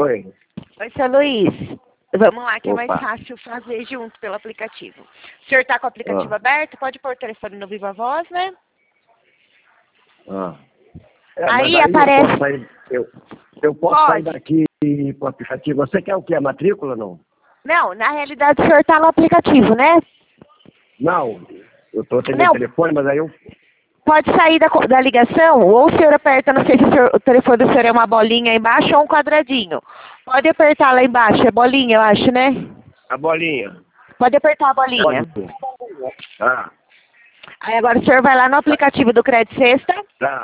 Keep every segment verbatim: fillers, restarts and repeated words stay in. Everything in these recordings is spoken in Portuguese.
Oi. Oi, seu Luiz. Vamos lá, que Opa. é mais fácil fazer junto pelo aplicativo. O senhor está com o aplicativo Ah. aberto? Pode pôr o telefone no Viva Voz, né? Ah. É, Aí mas aparece- Eu posso sair, eu, eu posso Pode. sair daqui pro aplicativo. Você quer o quê? A matrícula não? Não, na realidade o senhor está no aplicativo, né? Não. Eu estou atendendo Não. o telefone, mas aí eu. Pode sair da, co- da ligação, ou o senhor aperta, não sei se o, senhor- o telefone do senhor é uma bolinha aí embaixo ou um quadradinho. Pode apertar lá embaixo, é bolinha, eu acho, né? A bolinha. Pode apertar a bolinha. Pode. Ah, Aí agora o senhor vai lá no aplicativo do Crédito Sexta. tá.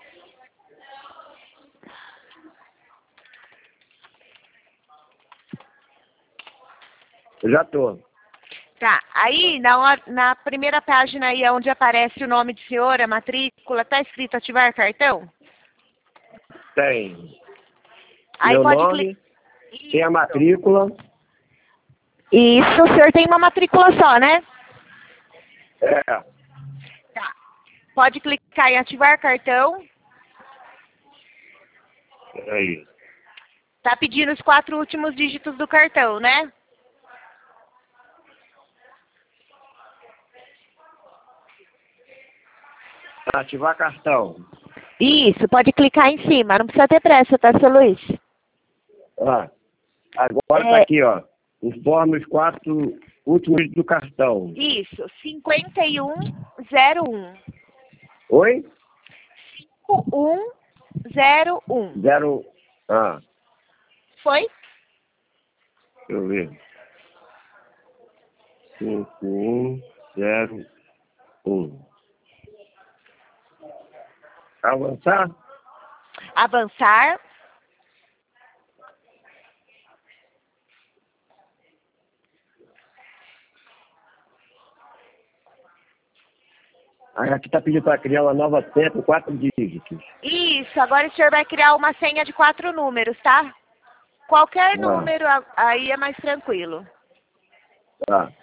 Eu já tô. Tá, aí na, hora- na primeira página aí onde aparece o nome do senhor, a matrícula, tá escrito ativar cartão? Tem. Aí Meu pode nome, clicar. tem a matrícula. Isso, o senhor tem uma matrícula só, né? É. Tá. Pode clicar em ativar cartão. Aí. Tá pedindo os quatro últimos dígitos do cartão, né? Ativar cartão. Isso, pode clicar em cima, não precisa ter pressa, tá, seu Luiz? Ah, agora É. tá aqui, ó. Informe os quatro últimos do cartão. Isso, cinquenta e um zero um. Oi? cinquenta e um zero um. Zero. Ah, Foi? deixa eu ver. Cinco, um, zero, um. Avançar? Avançar. Aí aqui tá pedindo para criar uma nova senha com quatro dígitos. Isso, agora o senhor vai criar uma senha de quatro números, tá? Qualquer Ah. número a- aí é mais tranquilo. Tá.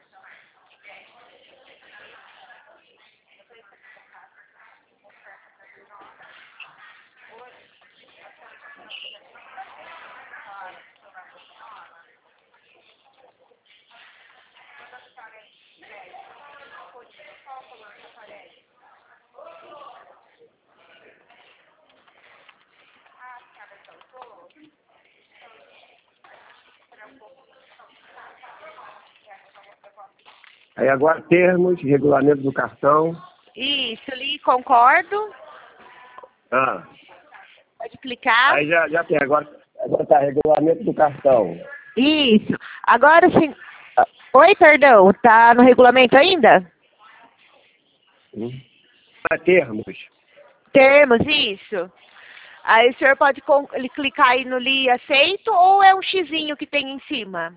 Aí agora termos, regulamento do cartão. Isso, li, concordo. Ah. Pode clicar. Aí já, já tem, agora, agora tá regulamento do cartão. Isso. Agora sim. Oi, perdão, tá no regulamento ainda? Hum. Ah, termos. Termos, isso. Aí o senhor pode com- ele clicar aí no li aceito ou é um xizinho que tem em cima?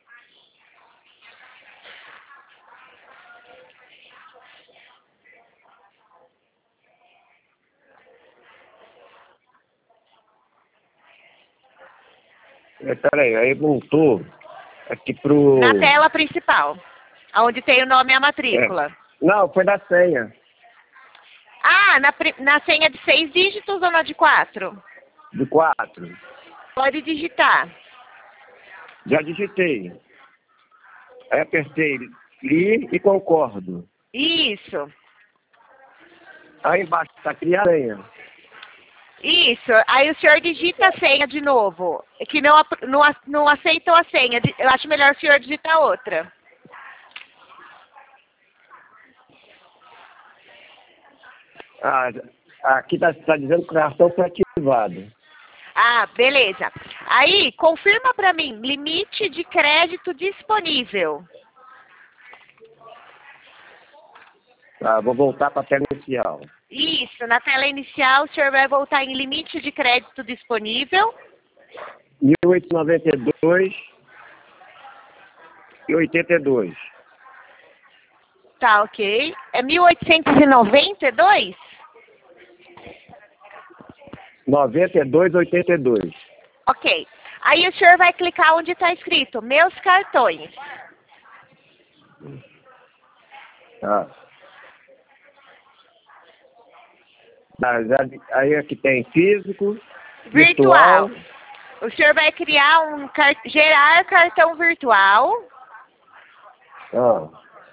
É, peraí, aí voltou aqui pro... Na tela principal, onde tem o nome e a matrícula. É. Não, foi da senha. Ah, na, pri- na senha de seis dígitos ou na de quatro? De quatro. Pode digitar. Já digitei. Aí apertei li e concordo. Isso. Aí embaixo está criar senha. Isso. Aí o senhor digita a senha de novo. Que não, ap- não, a- não aceitou a senha. Di- Eu acho melhor o senhor digitar outra. Ah, aqui está tá dizendo que o cartão foi ativado. Ah, beleza. Aí, confirma para mim, limite de crédito disponível. Tá, vou voltar para a tela inicial. Isso, na tela inicial o senhor vai voltar em limite de crédito disponível. mil oitocentos e noventa e dois e oitenta e dois. Tá, ok. É mil oitocentos e noventa e dois? noventa e dois e oitenta e dois. Ok. Aí o senhor vai clicar onde está escrito meus cartões. Tá. Tá, já, aí aqui tem físico, Virtual. virtual. O senhor vai criar um car... gerar cartão virtual. Ah,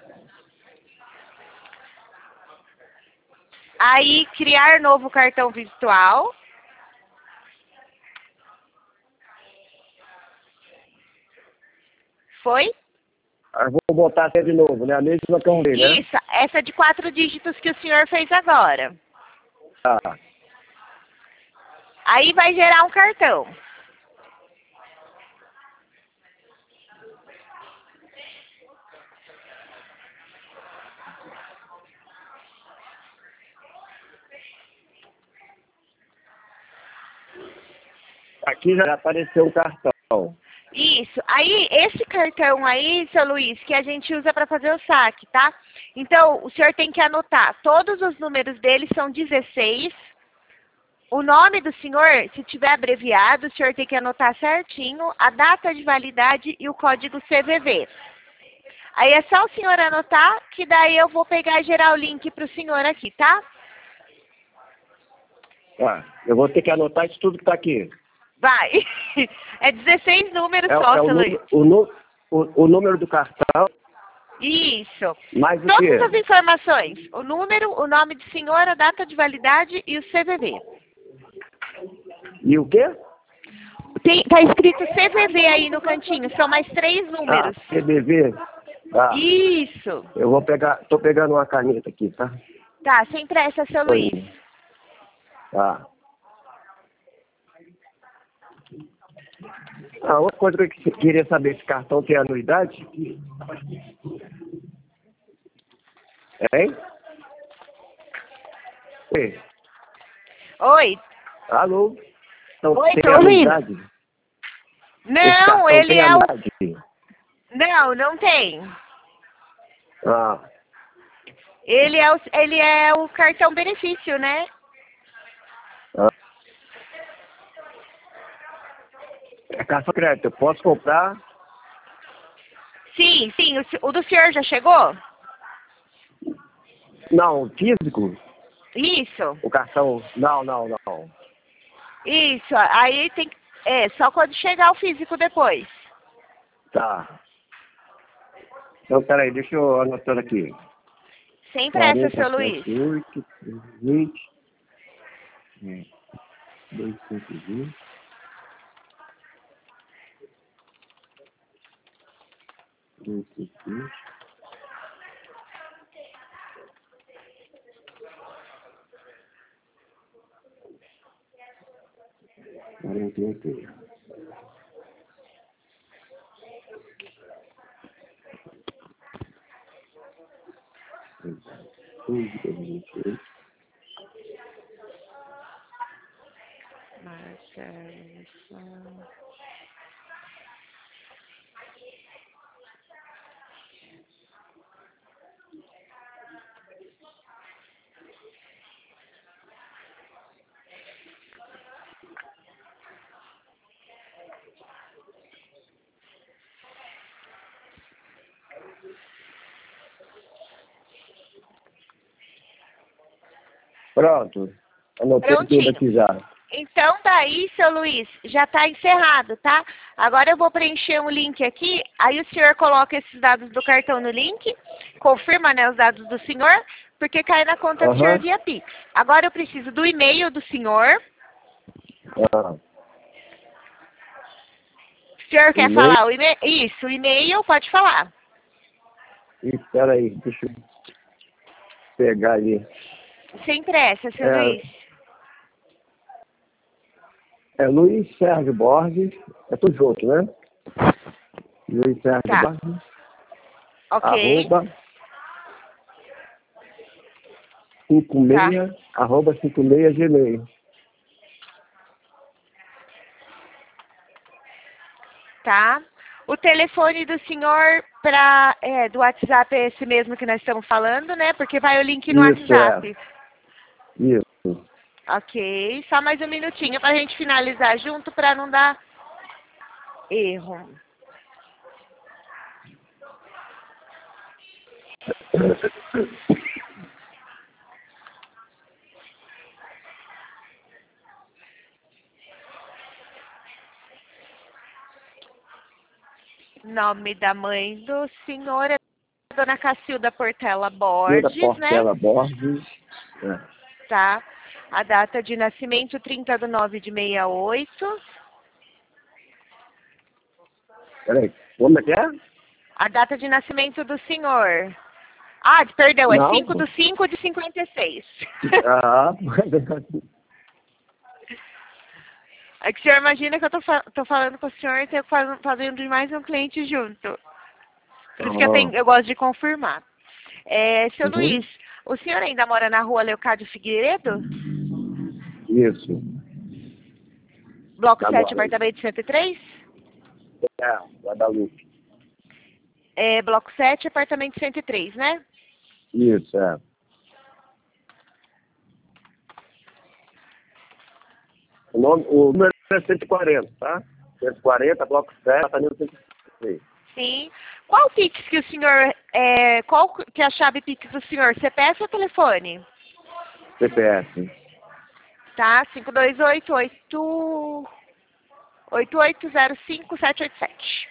Aí criar novo cartão virtual. Foi? aí vou botar até de novo, né? A mesma que eu arrumei, né? Isso, essa de quatro dígitos que o senhor fez agora. Tá. Aí vai gerar um cartão. Aqui já apareceu o cartão. Isso. Aí, esse cartão aí, seu Luiz, que a gente usa para fazer o saque, tá? Então, o senhor tem que anotar. Todos os números dele são dezesseis. O nome do senhor, se tiver abreviado, o senhor tem que anotar certinho a data de validade e o código C V V. Aí é só o senhor anotar, que daí eu vou pegar e gerar o link para o senhor aqui, tá? Tá. Eu vou ter que anotar isso tudo que tá aqui. Vai. É dezesseis números É, só, é o, seu Luiz. nu- o, nu- o, o número do cartão, Isso. mais o Todas quê? as informações. O número, o nome do senhor, a data de validade e o C V V. E o quê? Tem, tá escrito C V V aí no cantinho. São mais três Ah, números. C B V. Tá. Isso. Eu vou pegar, tô pegando uma caneta aqui, tá? Tá, sem pressa, seu Oi. Luiz. Tá. A outra coisa que eu queria saber, esse cartão tem anuidade? Hein? Oi. Oi. Alô? Então, Oi, tem tô ouvindo. anuidade? Esse Não, cartão ele tem é o... anuidade? Não, não tem. Ah, Ele é o, ele é o cartão benefício, né? ah. É cartão crédito, eu posso comprar? Sim, sim. O, se- o do senhor já chegou? Não, físico? Isso. O cartão? Não, não, não. Isso. Aí tem que... É, só quando chegar o físico depois. Tá. Então, peraí, deixa eu anotar aqui. Sem pressa, seu quarenta, Luiz. sete, oito, vinte, dois, cinco, vinte. dois, cinco, vinte. quarenta e oito. vinte. Marcelo. Pronto. Anotei tudo Prontinho. aqui já. Então, daí, seu Luiz, já está encerrado, tá? Agora eu vou preencher um link aqui, aí o senhor coloca esses dados do cartão no link, confirma, né, os dados do senhor, porque cai na conta do senhor Aham. via Pix. Agora eu preciso do e-mail do senhor. Ah, O senhor quer e-mail? falar o e-mail? Isso, o e-mail, pode falar. Espera aí, deixa eu pegar ali. Sem pressa, seu É, Luiz. é Luiz Sérgio Borges. É tudo junto, né? Luiz Sérgio Tá. Borges. Ok. Arroba cinco seis, arroba cinco seis gmail. Tá. O telefone do senhor pra, é, do WhatsApp é esse mesmo que nós estamos falando, né? Porque vai o link no Isso, WhatsApp. é. Isso. Ok, só mais um minutinho pra gente finalizar junto pra não dar erro. Nome da mãe do senhor é Dona Cacilda Portela Cacilda Borges, Portela né? Borges. É. Tá. A data de nascimento, trinta de nove de sessenta e oito. Peraí, como é que é? A data de nascimento do senhor. Ah, perdão, é Não. cinco de cinco de cinquenta e seis. Ah, É que o senhor imagina que eu tô, fa tô falando com o senhor e tô faz fazendo de mais um cliente junto. Por isso que eu, tenho, eu gosto de confirmar. É, seu Uhum. Luiz, o senhor ainda mora na rua Leocádio Figueiredo? Isso. Bloco Tá sete, bom. apartamento cento e três? É, Guadalupe. É, bloco sete, apartamento cento e três, né? Isso, é. O, nome, o número é cento e quarenta, tá? cento e quarenta, bloco sete, apartamento cento e três. Sim. Qual Pix que o senhor, é, qual que é a chave Pix do senhor? C P F ou telefone? C P F. Tá, cinco dois oito, oito oito zero cinco, sete oito sete.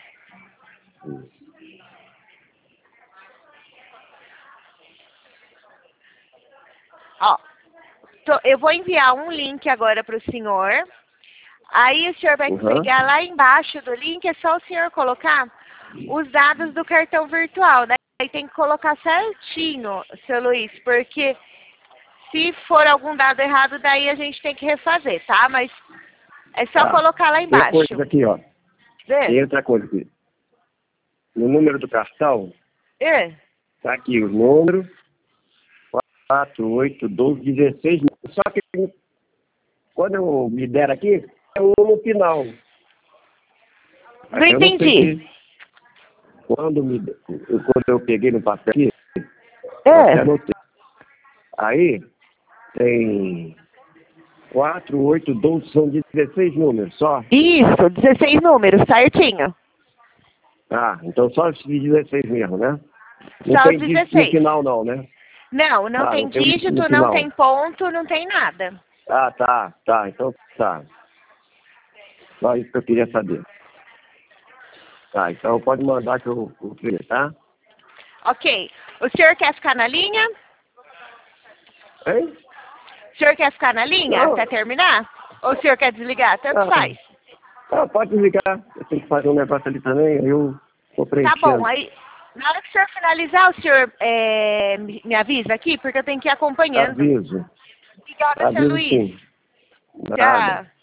Ó, tô, eu vou enviar um link agora para o senhor. Aí o senhor vai Uhum. pegar lá embaixo do link, é só o senhor colocar os dados do cartão virtual, né? Aí tem que colocar certinho, seu Luiz, porque se for algum dado errado, daí a gente tem que refazer, tá? Mas é só Tá. colocar lá Tem embaixo. coisa aqui, ó. Vê? Tem outra coisa aqui. No número do cartão, É. tá aqui o número quatro, oito, doze, dezesseis. Só que quando eu me der aqui, é um no final. Não Eu entendi. sei se quando, me, quando eu peguei no papel aqui, eu É. anotei. Aí tem quatro, oito, doze, são dezesseis números só. Isso, dezesseis números, certinho. Ah, então só esses dezesseis mesmo, né? Não Só tem os dígito no dezesseis. final não, né? Não, não Tá, tem não tem um dígito no dígito, não final. tem ponto, não tem nada. Ah, tá, tá, então tá. Só isso que eu queria saber. Tá, então pode mandar que eu vou ver, tá? Ok. O senhor quer ficar na linha? Hein? O senhor quer ficar na linha Não. até terminar? Ou o senhor quer desligar? Tanto Ah, faz. ah, pode ligar. Eu tenho que fazer um negócio ali também, aí eu vou Tá preenchendo. bom, aí na hora que o senhor finalizar, o senhor é, me me avisa aqui, porque eu tenho que ir acompanhando. Aviso. Obrigada, seu Aviso Luiz. sim. Nada. Tchau.